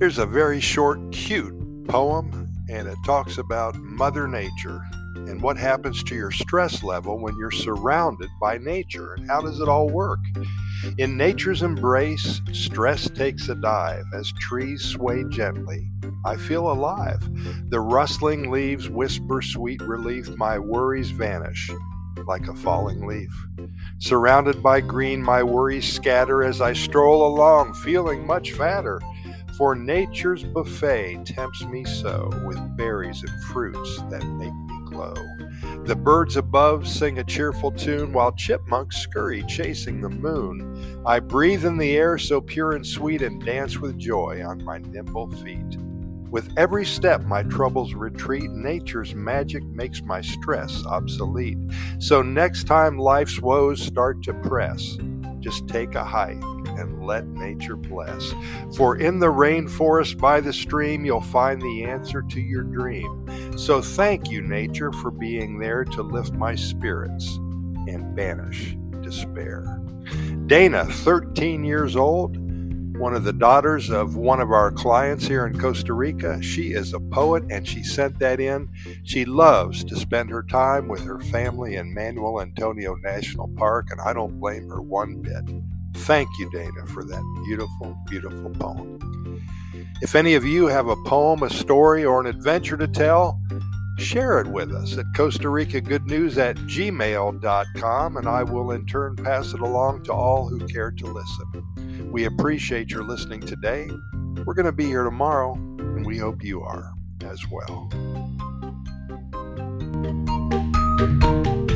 Here's a very short, cute poem, and it talks about Mother Nature and what happens to your stress level when you're surrounded by nature, and how does it all work? In nature's embrace, stress takes a dive as trees sway gently. I feel alive. The rustling leaves whisper sweet relief. My worries vanish like a falling leaf. Surrounded by green, my worries scatter as I stroll along, feeling much fatter. For nature's buffet tempts me so, with berries and fruits that make me glow. The birds above sing a cheerful tune, while chipmunks scurry chasing the moon. I breathe in the air so pure and sweet, and dance with joy on my nimble feet. With every step my troubles retreat, nature's magic makes my stress obsolete. So next time life's woes start to press, just take a hike and let nature bless. For in the rainforest by the stream, you'll find the answer to your dream. So thank you, nature, for being there to lift my spirits and banish despair. Dana, 13 years old, one of the daughters of one of our clients here in Costa Rica. She is a poet, and she sent that in. She loves to spend her time with her family in Manuel Antonio National Park, and I don't blame her one bit. Thank you, Dana, for that beautiful, beautiful poem. If any of you have a poem, a story, or an adventure to tell, share it with us at CostaRicaGoodNews@gmail.com, and I will in turn pass it along to all who care to listen. We appreciate your listening today. We're going to be here tomorrow, and we hope you are as well.